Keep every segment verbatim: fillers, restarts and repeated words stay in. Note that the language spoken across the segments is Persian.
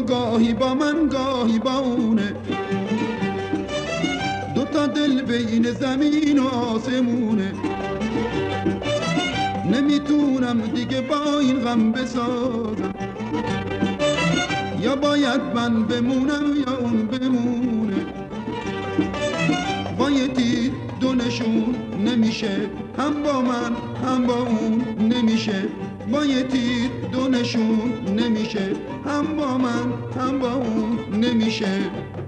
گاهی با من گاهی با اونه، دوتا دل بین زمین و آسمونه. نمیتونم دیگه با این غم بسازم، یا باید من بمونم یا اون بمونه. با یه تیر دو نشون نمیشه، هم با من هم با اون نمیشه. با یه تیر دو نشون نمیشه، هم با من هم با اون نمیشه.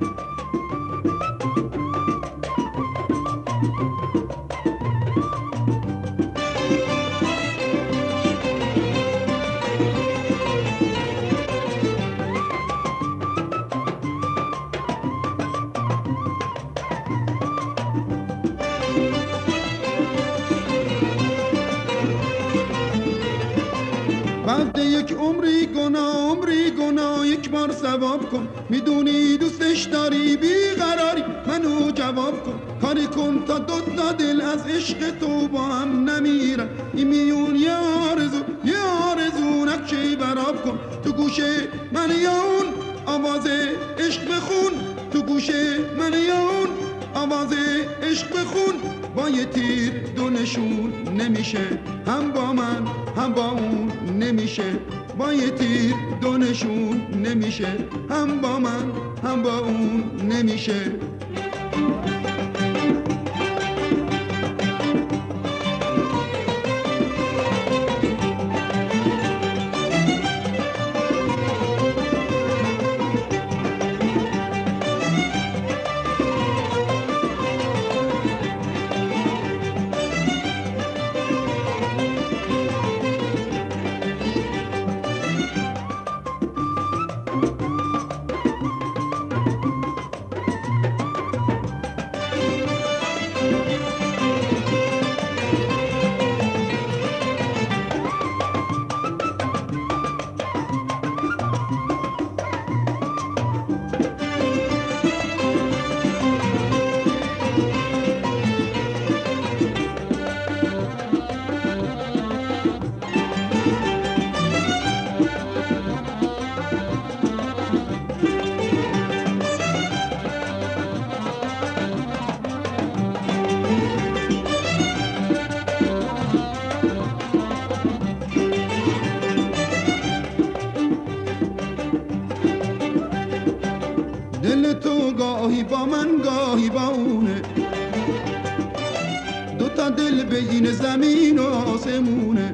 بعد یک عمری گناه عمری گناه یک بار ثواب کن. میدونی دوستش داری بیقراری، منو جواب کن. کاری کن تا دوتا دل از عشق تو با هم نمیرن. این میون یه آرزو یه آرزو نقشه براب کن. تو گوشه من یا اون آواز عشق بخون، تو گوشه من یا اون آواز عشق بخون. با یه تیر دو نشون نمیشه، هم با من هم با اون نمیشه. با یه تیر دو نشون نمیشه، هم با من هم با اون نمیشه. دل تو گاهی با من گاهی با اونه، دوتا دل بین زمین و آسمونه.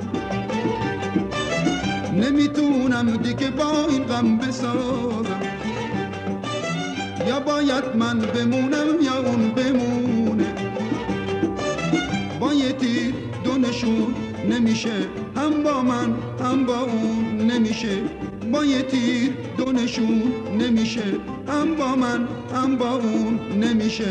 نمیتونم دیگه با این غم بسازم، یا باید من بمونم یا اون بمونه. با یه تیر دو نشون نمیشه، هم با من هم با اون نمیشه. با یه تیر دو نشون نمیشه، هم با من هم با اون نمیشه.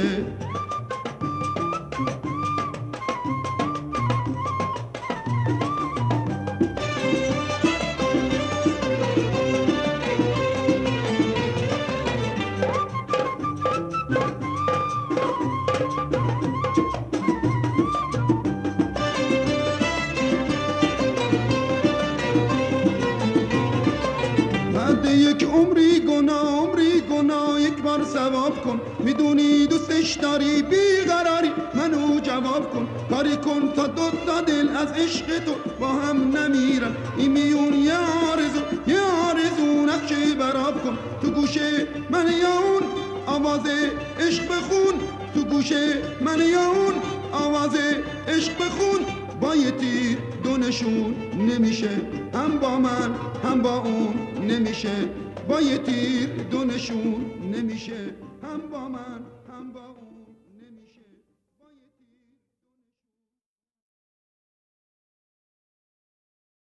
یک عمری گناه عمری گناه یک بار ثواب کن. میدونی دوستش داری بیقراری، منو جواب کن. کاری کن تا دوتا دل از عشق تو با هم نمیرن. این میون یه آرزو یه آرزو نقشه براب کن. تو گوشه من یا اون آواز عشق بخون، تو گوشه من یا اون آواز عشق بخون. با یه تیر دو نشون نمیشه، هم با من هم با اون نمیشه. با یه تیر دو نشون نمیشه، هم با من هم با